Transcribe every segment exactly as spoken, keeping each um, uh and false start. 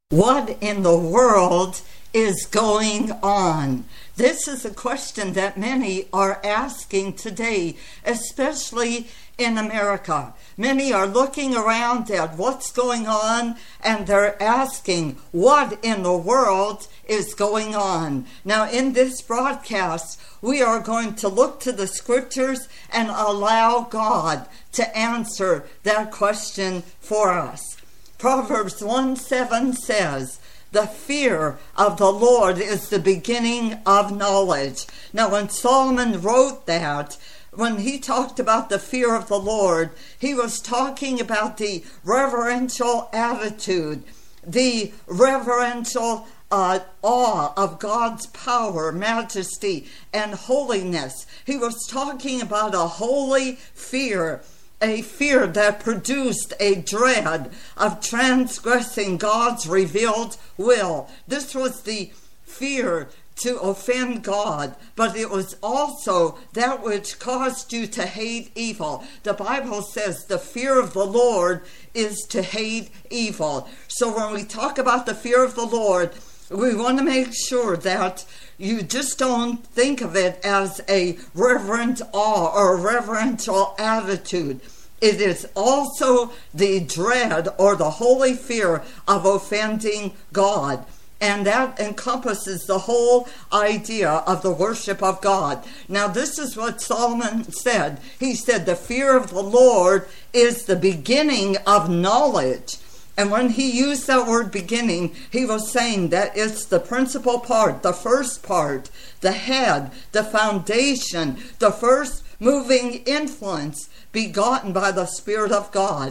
What in the world is going on? This is a question that many are asking today, especially in America. Many are looking around at what's going on and they're asking, what in the world is going on? Now, in this broadcast, we are going to look to the scriptures and allow God to answer that question for us. Proverbs one seven says, "The fear of the Lord is the beginning of knowledge." Now, when Solomon wrote that, when he talked about the fear of the Lord, he was talking about the reverential attitude, the reverential uh, awe of God's power, majesty, and holiness. He was talking about a holy fear, a fear that produced a dread of transgressing God's revealed will. This was the fear to offend God, but it was also that which caused you to hate evil. The Bible says the fear of the Lord is to hate evil. So when we talk about the fear of the Lord, we want to make sure that you just don't think of it as a reverent awe or a reverential attitude. It is also the dread or the holy fear of offending God. And that encompasses the whole idea of the worship of God. Now, this is what Solomon said. He said, the fear of the Lord is the beginning of knowledge. And when he used that word beginning, he was saying that it's the principal part, the first part, the head, the foundation, the first moving influence begotten by the Spirit of God.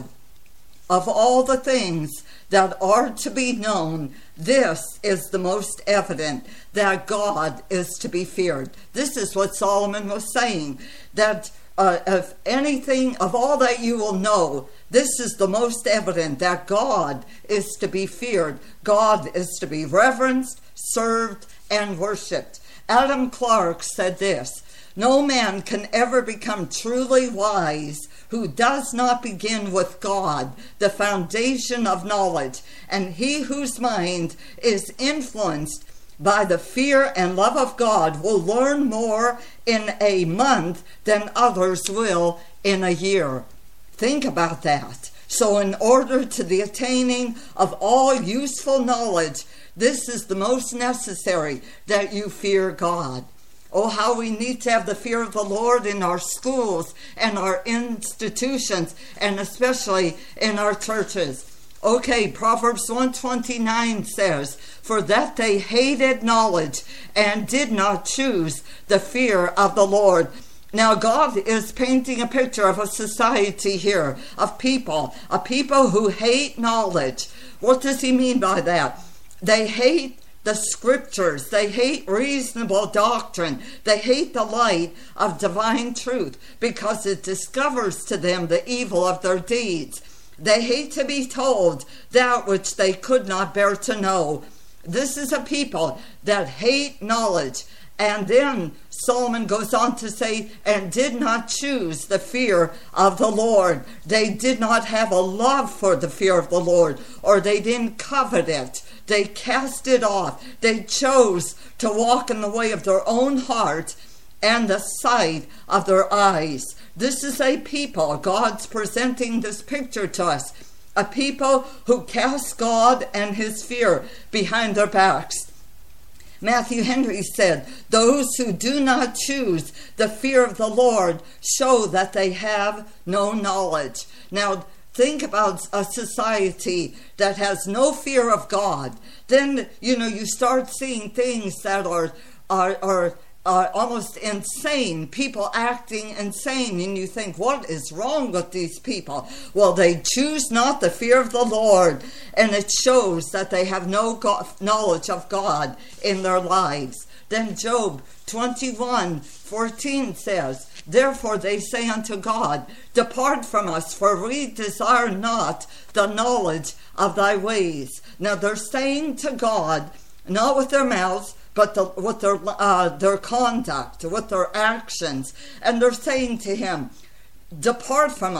Of all the things that are to be known, this is the most evident, that God is to be feared. This is what Solomon was saying, that uh, of anything, of all that you will know, this is the most evident, that God is to be feared. God is to be reverenced, served, and worshipped. Adam Clarke said this, "No man can ever become truly wise who does not begin with God, the foundation of knowledge, and he whose mind is influenced by the fear and love of God will learn more in a month than others will in a year." Think about that. So in order to the attaining of all useful knowledge, this is the most necessary, that you fear God. Oh, how we need to have the fear of the Lord in our schools and our institutions, and especially in our churches. Okay, Proverbs one twenty-nine says, "For that they hated knowledge and did not choose the fear of the Lord." Now, God is painting a picture of a society here, of people, a people who hate knowledge. What does he mean by that? They hate the scriptures. They hate reasonable doctrine. They hate the light of divine truth because it discovers to them the evil of their deeds. They hate to be told that which they could not bear to know. This is a people that hate knowledge. And then Solomon goes on to say, and did not choose the fear of the Lord. They did not have a love for the fear of the Lord, or they didn't covet it. They cast it off. They chose to walk in the way of their own heart and the sight of their eyes. This is a people, God's presenting this picture to us, a people who cast God and his fear behind their backs. Matthew Henry said, "Those who do not choose the fear of the Lord show that they have no knowledge." Now, think about a society that has no fear of God. Then, you know, you start seeing things that are are are, are almost insane, people acting insane, and you think, what is wrong with these people? Well, they choose not the fear of the Lord, and it shows that they have no God, knowledge of God in their lives. Then Job twenty-one fourteen says, "Therefore they say unto God, Depart from us, for we desire not the knowledge of thy ways." Now they're saying to God, not with their mouths, but the, with their uh, their conduct, with their actions. And they're saying to him, "Depart from us,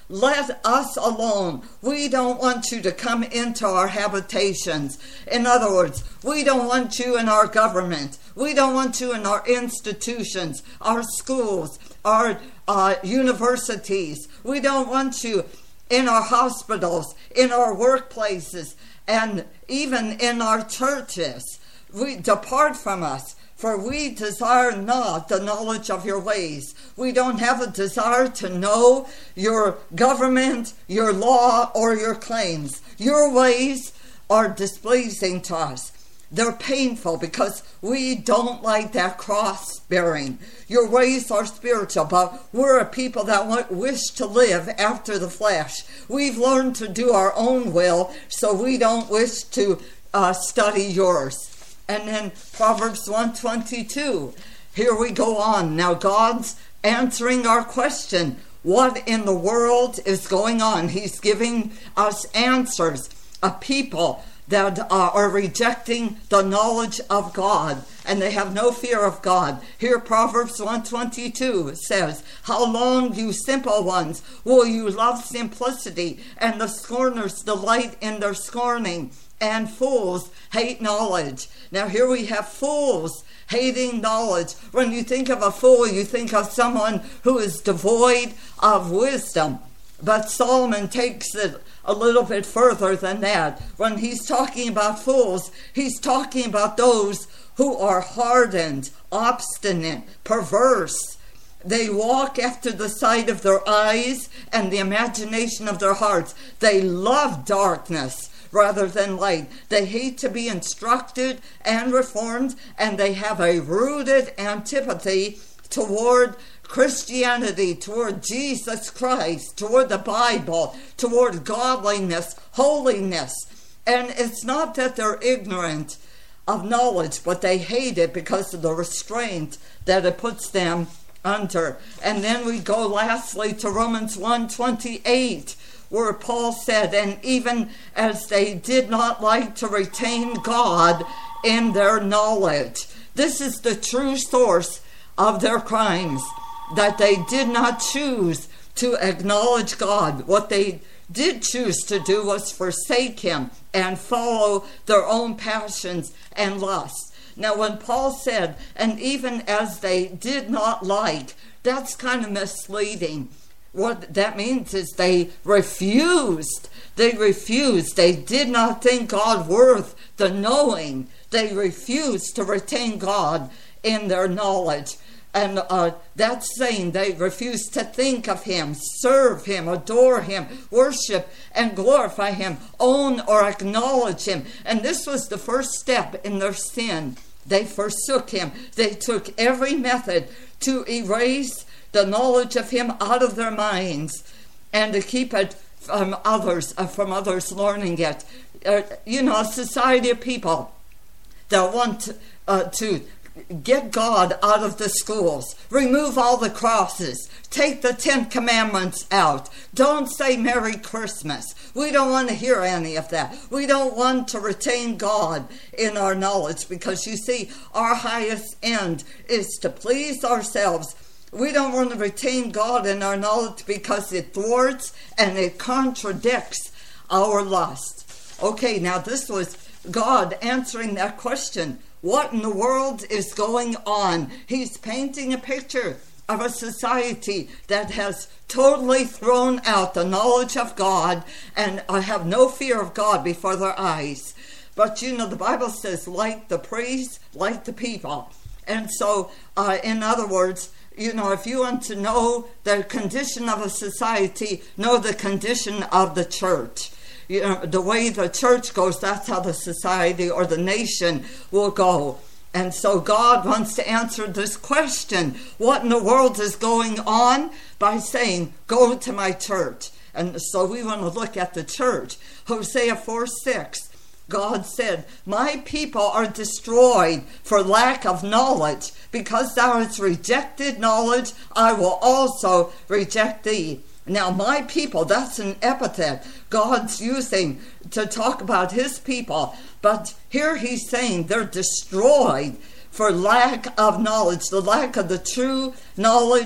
Let us alone. We don't want you to come into our habitations. In other words, we don't want you in our government. We don't want you in our institutions, our schools, our uh, universities. We don't want you in our hospitals, in our workplaces, and even in our churches. We depart from us. For we desire not the knowledge of your ways. We don't have a desire to know your government, your law, or your claims. Your ways are displeasing to us. They're painful because we don't like that cross bearing. Your ways are spiritual, but we're a people that wish to live after the flesh. We've learned to do our own will, so we don't wish to uh, study yours. And then Proverbs one twenty-two. Here we go on. Now God's answering our question. What in the world is going on? He's giving us answers. A people that uh, are rejecting the knowledge of God, and they have no fear of God. Here Proverbs one twenty-two says, how long, you simple ones, will you love simplicity, and the scorners delight in their scorning, and fools hate knowledge. Now here we have fools hating knowledge. When you think of a fool, you think of someone who is devoid of wisdom. But Solomon takes it a little bit further than that. When he's talking about fools, he's talking about those who are hardened, obstinate, perverse. They walk after the sight of their eyes and the imagination of their hearts. They love darkness rather than light. They hate to be instructed and reformed, and they have a rooted antipathy toward Christianity, toward Jesus Christ, toward the Bible, toward godliness, holiness. And it's not that they're ignorant of knowledge, but they hate it because of the restraint that it puts them under. And then we go lastly to Romans one twenty-eight, where Paul said, and even as they did not like to retain God in their knowledge. This is the true source of their crimes, that they did not choose to acknowledge God. What they did choose to do was forsake him and follow their own passions and lusts. Now when Paul said, and even as they did not like, that's kind of misleading. What that means is they refused. They refused. They did not think God worth the knowing. They refused to retain God in their knowledge. And uh, that's saying they refuse to think of him, serve him, adore him, worship and glorify him, own or acknowledge him. And this was the first step in their sin. They forsook him. They took every method to erase the knowledge of him out of their minds and to keep it from others, uh, from others learning it. Uh, you know, a society of people that want uh, to get God out of the schools, remove all the crosses, take the Ten Commandments out, don't say Merry Christmas. We don't want to hear any of that. We don't want to retain God in our knowledge, because you see, our highest end is to please ourselves. We don't want to retain God in our knowledge because it thwarts and it contradicts our lust. Okay, now this was God answering that question. What in the world is going on? He's painting a picture of a society that has totally thrown out the knowledge of God and have no fear of God before their eyes. But you know, the Bible says, like the priests, like the people. And so, uh, in other words, you know, if you want to know the condition of a society, know the condition of the church. You know, the way the church goes, that's how the society or the nation will go. And so God wants to answer this question, what in the world is going on? By saying, go to my church. And so we want to look at the church. Hosea four six, God said, my people are destroyed for lack of knowledge. Because thou hast rejected knowledge, I will also reject thee. Now, my people, that's an epithet God's using to talk about his people. But here he's saying they're destroyed for lack of knowledge, the lack of the true knowledge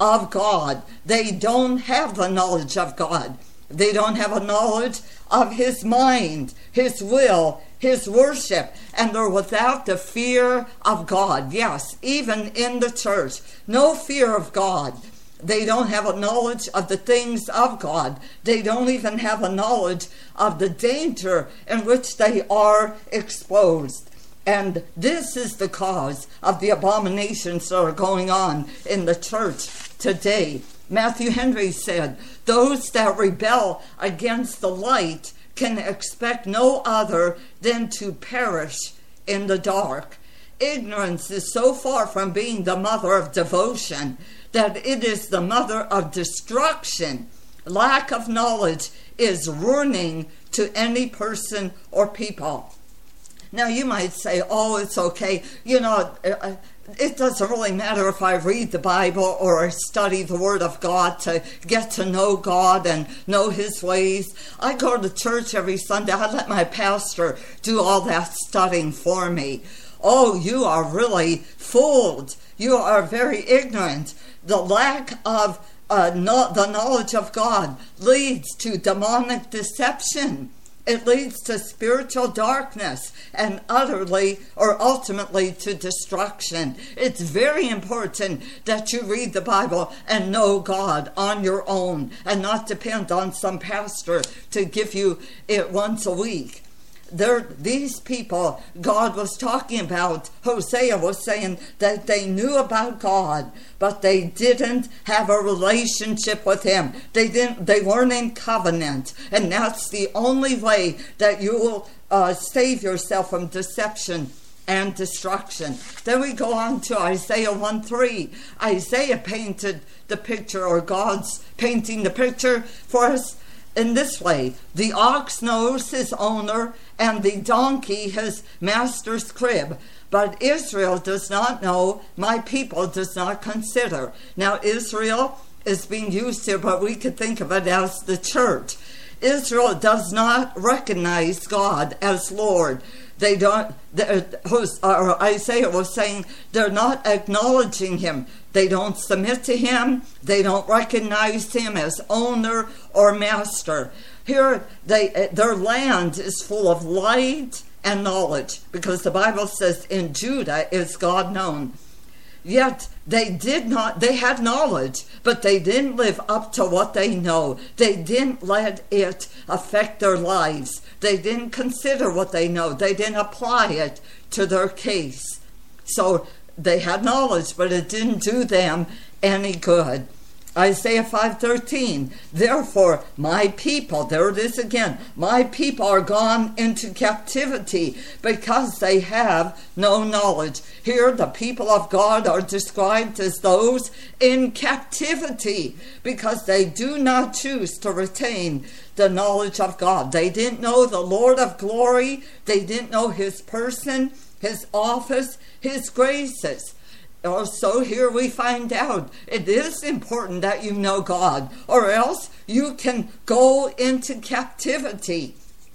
of God. They don't have the knowledge of God. They don't have a knowledge of his mind, his will, his worship, and they're without the fear of God. Yes, even in the church, no fear of God. They don't have a knowledge of the things of God. They don't even have a knowledge of the danger in which they are exposed. And this is the cause of the abominations that are going on in the church today. Matthew Henry said, "Those that rebel against the light can expect no other than to perish in the dark." Ignorance is so far from being the mother of devotion that it is the mother of destruction. Lack of knowledge is ruining to any person or people. Now you might say, oh, it's okay. You know, it doesn't really matter if I read the Bible or study the Word of God to get to know God and know His ways. I go to church every Sunday. I let my pastor do all that studying for me. Oh, you are really fooled. You are very ignorant. The lack of uh, no, the knowledge of God leads to demonic deception. It leads to spiritual darkness and utterly or ultimately to destruction. It's very important that you read the Bible and know God on your own and not depend on some pastor to give you it once a week. There, these people God was talking about, Hosea was saying that they knew about God, but they didn't have a relationship with Him. They didn't. They weren't in covenant, and that's the only way that you will uh, save yourself from deception and destruction. Then we go on to Isaiah one three. Isaiah painted the picture, or God's painting the picture for us in this way: the ox knows his owner, and the donkey his master's crib. But Israel does not know, my people does not consider. Now Israel is being used here, but we could think of it as the church. Israel does not recognize God as Lord. They don't, or Isaiah was saying, they're not acknowledging Him. They don't submit to Him. They don't recognize Him as owner or master. Here, they, their land is full of light and knowledge, because the Bible says in Judah is God known. Yet they did not, they had knowledge, but they didn't live up to what they know. They didn't let it affect their lives. They didn't consider what they know. They didn't apply it to their case. So they had knowledge, but it didn't do them any good. Isaiah five thirteen, therefore my people, there it is again, my people are gone into captivity because they have no knowledge. Here the people of God are described as those in captivity because they do not choose to retain the knowledge of God. They didn't know the Lord of glory. They didn't know His person, His office, His graces. So here we find out it is important that you know God, or else you can go into captivity.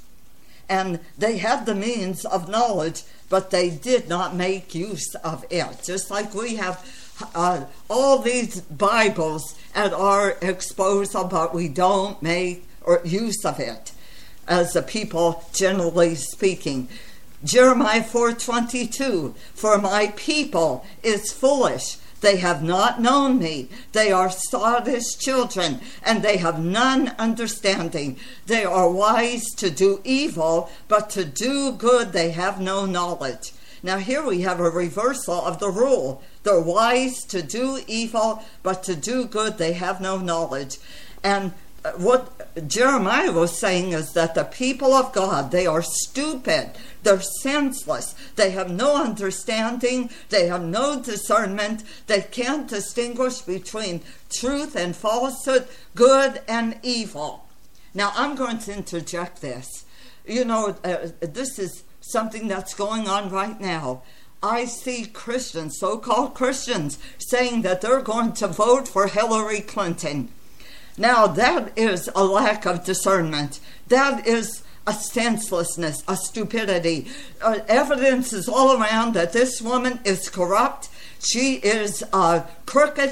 And they had the means of knowledge, but they did not make use of it. Just like we have uh, all these Bibles at our disposal, but we don't make or use of it, as a people generally speaking. Jeremiah four twenty-two, for my people is foolish. They have not known me. They are sottish children, and they have none understanding. They are wise to do evil, but to do good they have no knowledge. Now here we have a reversal of the rule. They're wise to do evil, but to do good they have no knowledge. And what Jeremiah was saying is that the people of God, they are stupid, they're senseless, they have no understanding, they have no discernment, they can't distinguish between truth and falsehood, good and evil. Now I'm going to interject this. You know, uh, this is something that's going on right now. I see Christians, so-called Christians, saying that they're going to vote for Hillary Clinton. Now, that is a lack of discernment. That is a senselessness, a stupidity. Uh, evidence is all around that this woman is corrupt. She is uh, crooked.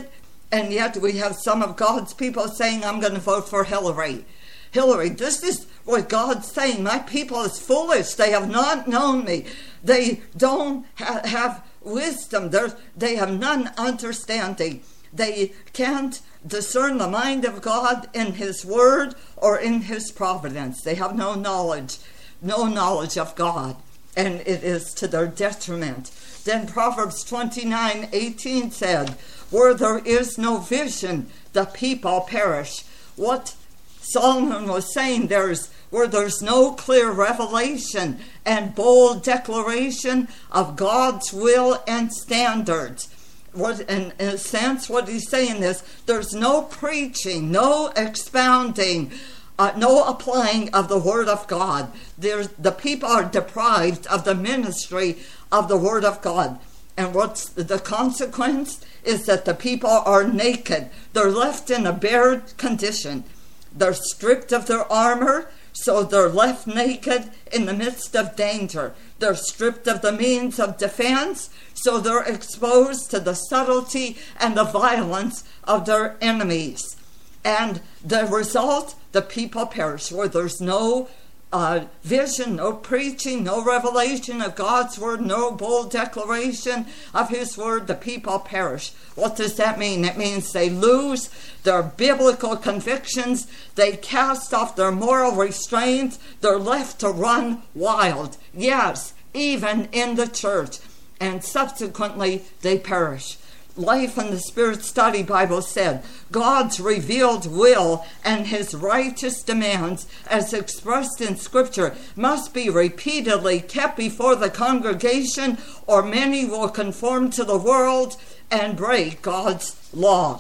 And yet we have some of God's people saying, I'm going to vote for Hillary. Hillary, this is what God's saying. My people is foolish. They have not known me. They don't ha- have wisdom. They're, they have none understanding. They can't discern the mind of God in his word or in his providence. They have no knowledge, no knowledge of God. And it is to their detriment. Then Proverbs twenty-nine eighteen said, where there is no vision, the people perish. What Solomon was saying, there's where there's no clear revelation and bold declaration of God's will and standards. What, in, in a sense, what he's saying is there's no preaching, no expounding, uh, no applying of the Word of God. There's, the people are deprived of the ministry of the Word of God. And what's the consequence is that the people are naked. They're left in a bare condition. They're stripped of their armor, so they're left naked in the midst of danger. They're stripped of the means of defense, so they're exposed to the subtlety and the violence of their enemies. And the result, the people perish, where there's no uh, vision, no preaching, no revelation of God's word, no bold declaration of his word, the people perish. What does that mean? It means they lose their biblical convictions, they cast off their moral restraints, they're left to run wild. Yes, even in the church. And subsequently, they perish. Life in the Spirit Study Bible said, God's revealed will and his righteous demands, as expressed in Scripture, must be repeatedly kept before the congregation, or many will conform to the world and break God's law.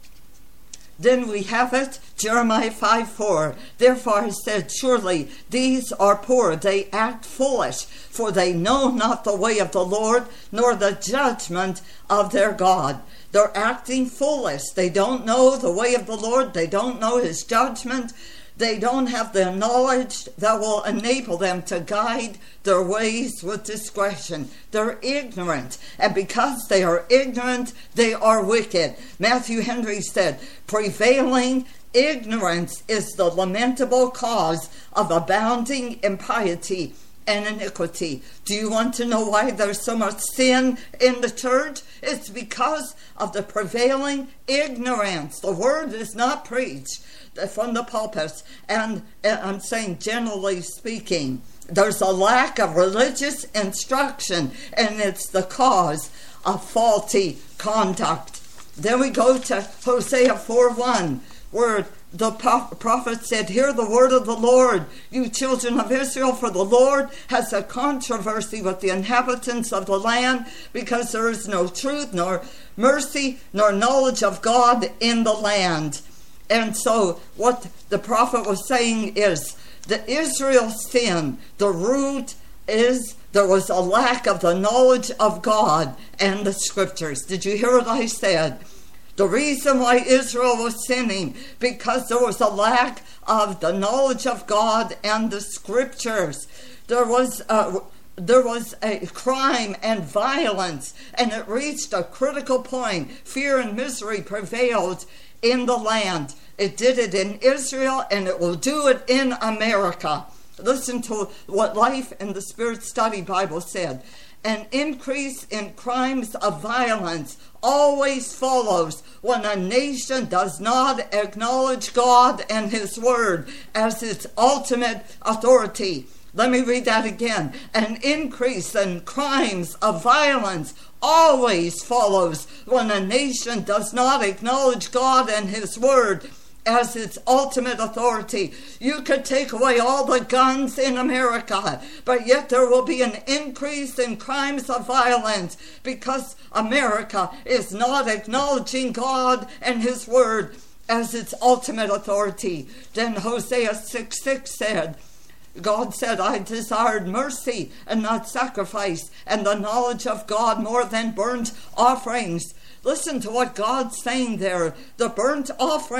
Then we have it, Jeremiah five four. Therefore I said, surely these are poor, they act foolish, for they know not the way of the Lord, nor the judgment of their God. They're acting foolish. They don't know the way of the Lord. They don't know his judgment. They don't have the knowledge that will enable them to guide their ways with discretion. They're ignorant. And because they are ignorant, they are wicked. Matthew Henry said, prevailing ignorance is the lamentable cause of abounding impiety and iniquity. Do you want to know why there's so much sin in the church? It's because of the prevailing ignorance. The word is not preached from the pulpits, and I'm saying generally speaking, there's a lack of religious instruction, and it's the cause of faulty conduct. Then we go to Hosea four one, where the prophet said, hear the word of the Lord, you children of Israel, for the Lord has a controversy with the inhabitants of the land, because there is no truth, nor mercy, nor knowledge of God in the land. And so what the prophet was saying is, the Israel sin, the root is there was a lack of the knowledge of God and the scriptures. Did you hear what I said? The reason why Israel was sinning, because there was a lack of the knowledge of God and the scriptures. There was a, there was a crime and violence, and it reached a critical point. Fear and misery prevailed in the land. It did it in Israel, and it will do it in America. Listen to what Life in the Spirit Study Bible said. An increase in crimes of violence always follows when a nation does not acknowledge God and his word as its ultimate authority. Let me read that again. An increase in crimes of violence always follows when a nation does not acknowledge God and his word as its ultimate authority. You could take away all the guns in America, but yet there will be an increase in crimes of violence because America is not acknowledging God and his word as its ultimate authority. Then Hosea six six said, God said, I desired mercy and not sacrifice, and the knowledge of God more than burnt offerings. Listen to what God's saying there. The burnt offering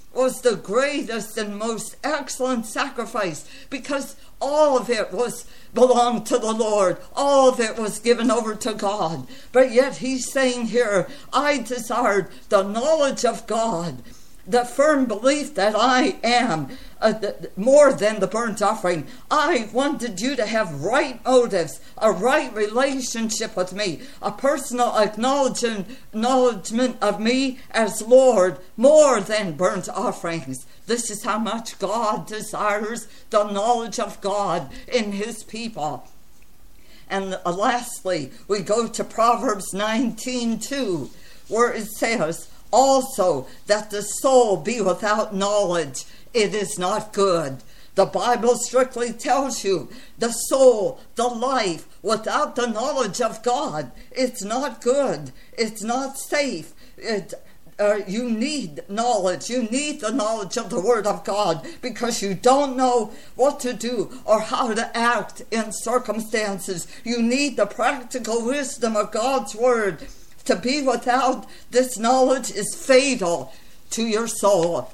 was the greatest and most excellent sacrifice, because all of it was belonged to the Lord. All of it was given over to God. But yet he's saying here, I desired the knowledge of God, the firm belief that I am uh, the, more than the burnt offering. I wanted you to have right motives, a right relationship with me, a personal acknowledgement, acknowledgement of me as Lord, more than burnt offerings. This is how much God desires the knowledge of God in his people. And uh, lastly, we go to Proverbs nineteen two, where it says, also, that the soul be without knowledge, it is not good. The Bible strictly tells you the soul, the life, without the knowledge of God, it's not good. It's not safe. It, uh, you need knowledge. You need the knowledge of the Word of God, because you don't know what to do or how to act in circumstances. You need the practical wisdom of God's Word. To be without this knowledge is fatal to your soul.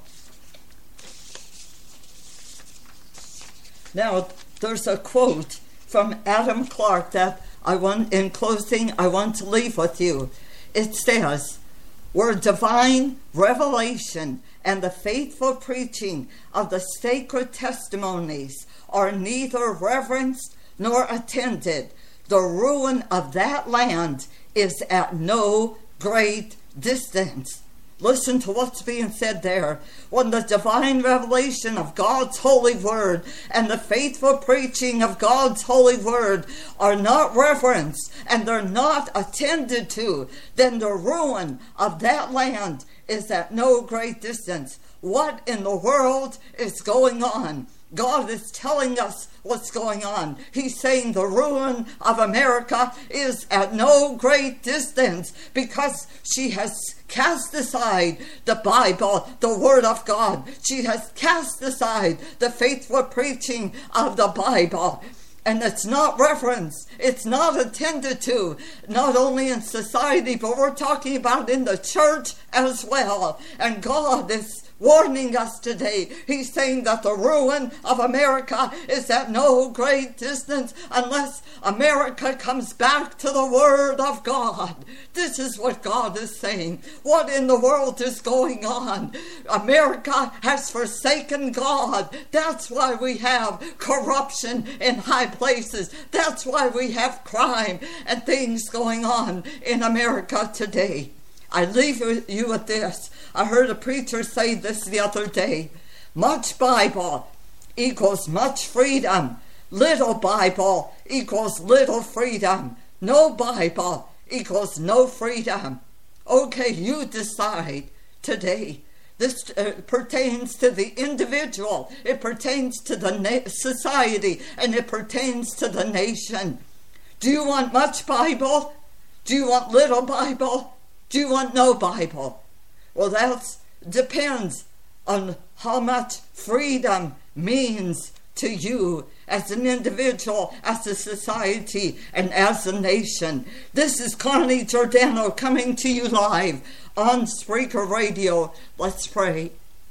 Now, there's a quote from Adam Clarke that I want, in closing, I want to leave with you. It says, where divine revelation and the faithful preaching of the sacred testimonies are neither reverenced nor attended, the ruin of that land is at no great distance. Listen to what's being said there. When the divine revelation of God's holy word and the faithful preaching of God's holy word are not reverenced and they're not attended to, then the ruin of that land is at no great distance. What in the world is going on? God is telling us what's going on. He's saying the ruin of America is at no great distance, because she has cast aside the Bible, the Word of God. She has cast aside the faithful preaching of the Bible. And it's not reverenced. It's not attended to, not only in society, but we're talking about in the church as well. And God is warning us today. He's saying that the ruin of America is at no great distance unless America comes back to the Word of God. This is what God is saying. What in the world is going on? America has forsaken God. That's why we have corruption in high places. That's why we have crime and things going on in America today. I leave you with this. I heard a preacher say this the other day. Much Bible equals much freedom. Little Bible equals little freedom. No Bible equals no freedom. Okay, you decide today. This uh, pertains to the individual. It pertains to the na- society. And it pertains to the nation. Do you want much Bible? Do you want little Bible? Do you want no Bible? Well, that depends on how much freedom means to you as an individual, as a society, and as a nation. This is Connie Giordano coming to you live on Spreaker Radio. Let's pray.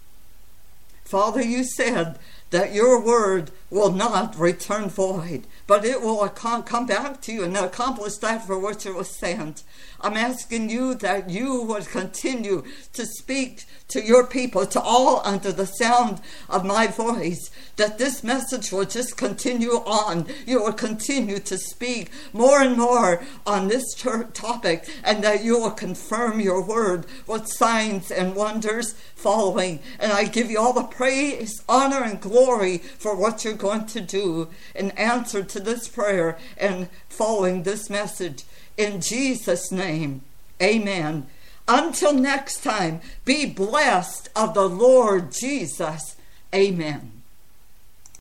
Father, you said that your word will not return void, but it will come back to you and accomplish that for which it was sent. I'm asking you that you would continue to speak to your people, to all under the sound of my voice, that this message will just continue on. You will continue to speak more and more on this topic, and that you will confirm your word with signs and wonders following. And I give you all the praise, honor, and glory for what you're going to do in answer to this prayer and following this message. In Jesus' name, amen. Until next time, be blessed of the Lord Jesus. Amen.